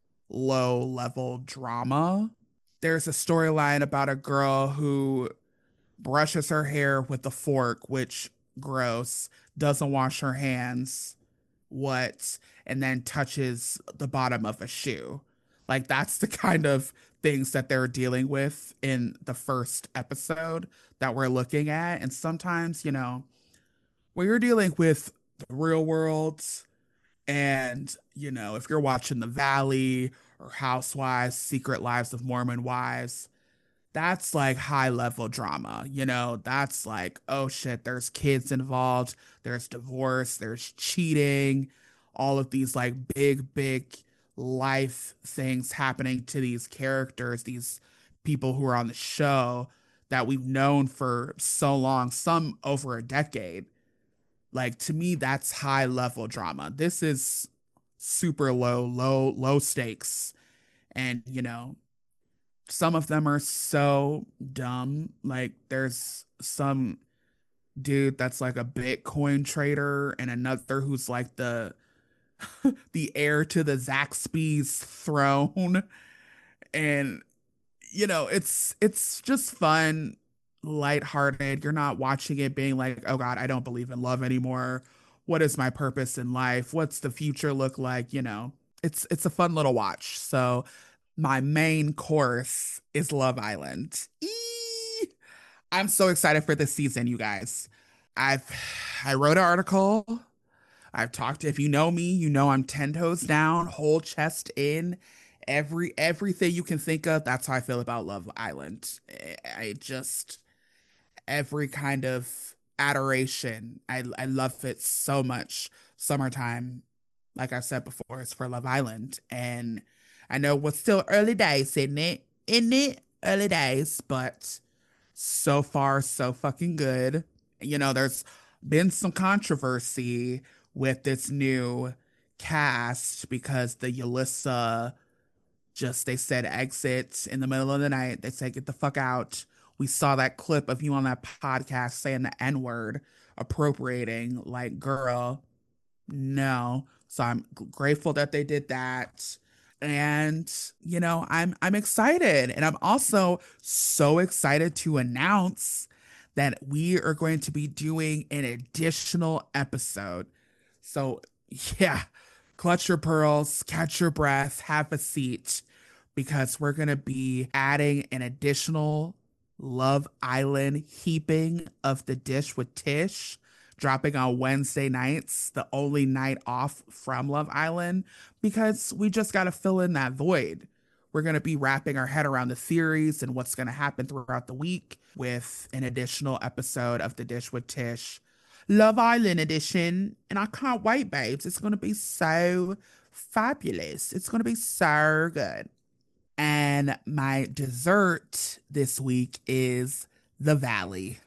low level drama. There's a storyline about a girl who brushes her hair with a fork, which gross, doesn't wash her hands, what, and then touches the bottom of a shoe. Like that's the kind of things that they're dealing with in the first episode that we're looking at. And sometimes, you know, when you're dealing with the real world and, you know, if you're watching The Valley or Housewives, Secret Lives of Mormon Wives, that's like high level drama. You know, that's like, oh shit, there's kids involved, there's divorce, there's cheating, all of these like big, big life things happening to these characters, these people who are on the show that we've known for so long, some over a decade. Like to me, that's high level drama. This is super low, low, low stakes. And, you know, some of them are so dumb. Like there's some dude that's like a Bitcoin trader and another who's like the the heir to the Zaxby's throne. And you know, it's it's just fun, lighthearted. You're not watching it being like, oh God, I don't believe in love anymore. What is my purpose in life? What's the future look like? You know, it's it's a fun little watch. So my main course is Love Island. Eee! I'm so excited for this season, you guys. I've I wrote an article. I've talked, if you know me, you know I'm ten toes down, whole chest in, every everything you can think of. That's how I feel about Love Island. I I just every kind of adoration. I I love it so much. Summertime, like I said before, is for Love Island. And I know we're still early days, isn't it? Isn't it? Early days, but so far so fucking good. You know, there's been some controversy with this new cast because the Yulissa just they said exit in the middle of the night. They said get the fuck out. We saw that clip of you on that podcast saying the N-word, appropriating, like, girl, no. So I'm grateful that they did that. And you know, I'm I'm excited. And I'm also so excited to announce that we are going to be doing an additional episode. So yeah, clutch your pearls, catch your breath, have a seat, because we're going to be adding an additional Love Island heaping of the dish with Tish, dropping on Wednesday nights, the only night off from Love Island, because we just got to fill in that void. We're going to be wrapping our head around the theories and what's going to happen throughout the week with an additional episode of The Dish with Tish, Love Island edition. And I can't wait, babes. It's going to be so fabulous. It's going to be so good. And my dessert this week is The Valley.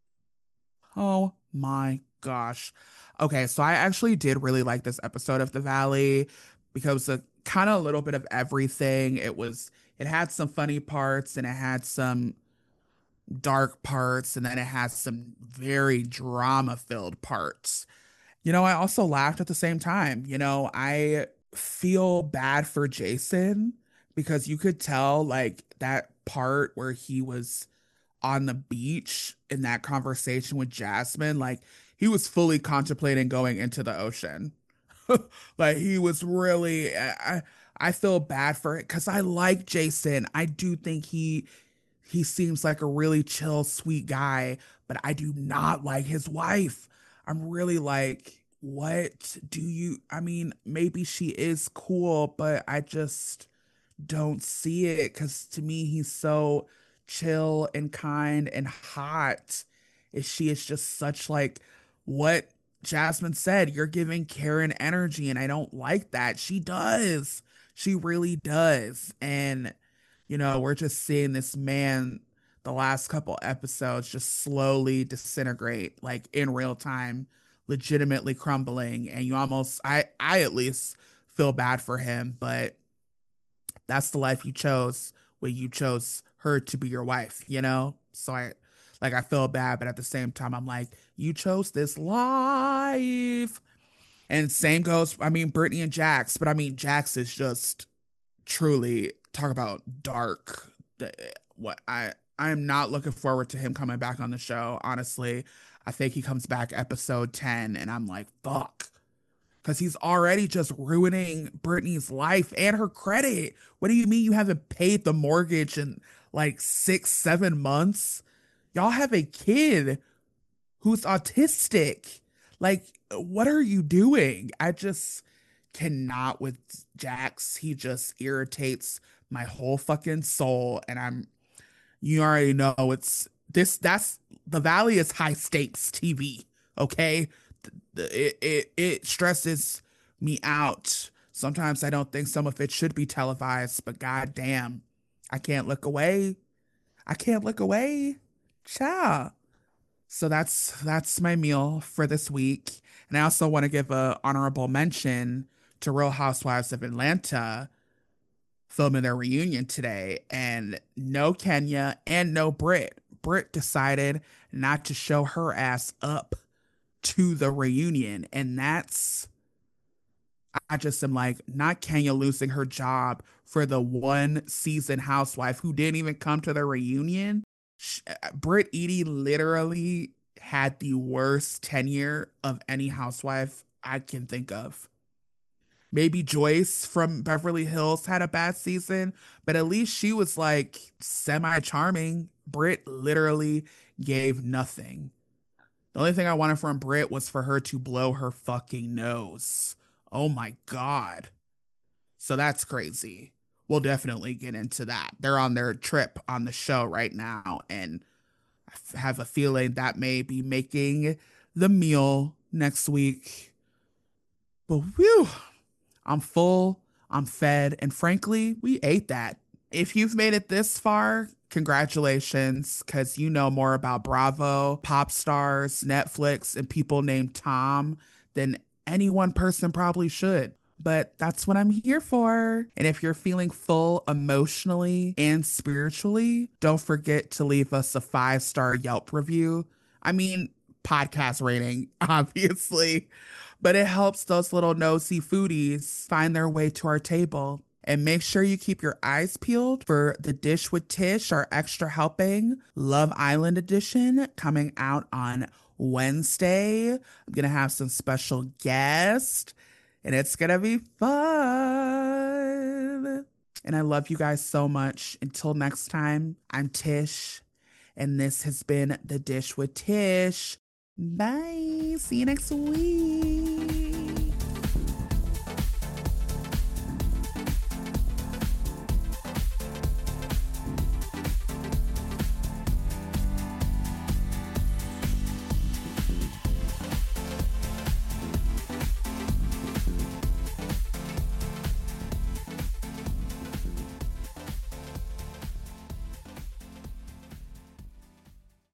Oh my gosh. Okay, so I actually did really like this episode of The Valley because it kind of a little bit of everything. It was it had some funny parts and it had some dark parts and then it had some very drama-filled parts. You know, I also laughed at the same time. You know, I feel bad for Jason because you could tell like that part where he was on the beach in that conversation with Jasmine, like he was fully contemplating going into the ocean. Like he was really I I feel bad for it because I like Jason. I do think he he seems like a really chill, sweet guy, but I do not like his wife. I'm really like, what do you I mean, maybe she is cool, but I just don't see it because to me he's so chill and kind and hot. Is she is just such like what Jasmine said, you're giving Karen energy and I don't like that. She does. She really does. And you know, we're just seeing this man the last couple episodes just slowly disintegrate like in real time, legitimately crumbling, and you almost I I at least feel bad for him, but that's the life you chose when you chose her to be your wife, you know? So I like I feel bad, but at the same time I'm like, you chose this life. And same goes, I mean, Brittany and Jax, but I mean, Jax is just truly talk about dark. What I I am not looking forward to him coming back on the show. Honestly, I think he comes back episode ten, and I'm like, fuck, because he's already just ruining Brittany's life and her credit. What do you mean you haven't paid the mortgage in like six, seven months? Y'all have a kid who's autistic. Like, what are you doing? I just cannot with Jax. He just irritates my whole fucking soul. And I'm, you already know it's this, that's the Valley is high stakes T V. Okay. It, it, it stresses me out. Sometimes I don't think some of it should be televised, but goddamn, I can't look away. I can't look away. Ciao. So that's that's my meal for this week. And I also want to give a honorable mention to Real Housewives of Atlanta filming their reunion today. And no Kenya and no Brit. Brit decided not to show her ass up to the reunion. And that's, I just am like, not Kenya losing her job for the one season housewife who didn't even come to the reunion. Britt Eady literally had the worst tenure of any housewife I can think of. Maybe Joyce from Beverly Hills had a bad season, but at least she was like semi charming. Britt literally gave nothing. The only thing I wanted from Britt was for her to blow her fucking nose. Oh my God. So that's crazy. We'll definitely get into that. They're on their trip on the show right now, and I have a feeling that may be making the meal next week. But whew, I'm full, I'm fed, and frankly, we ate that. If you've made it this far, congratulations, because you know more about Bravo, pop stars, Netflix, and people named Tom than any one person probably should. But that's what I'm here for. And if you're feeling full emotionally and spiritually, don't forget to leave us a five star Yelp review. I mean, podcast rating, obviously, but it helps those little nosy foodies find their way to our table. And make sure you keep your eyes peeled for The Dish with Tish, our extra helping Love Island edition coming out on Wednesday. I'm going to have some special guests, and it's going to be fun. And I love you guys so much. Until next time, I'm Tish, and this has been The Dish with Tish. Bye. See you next week.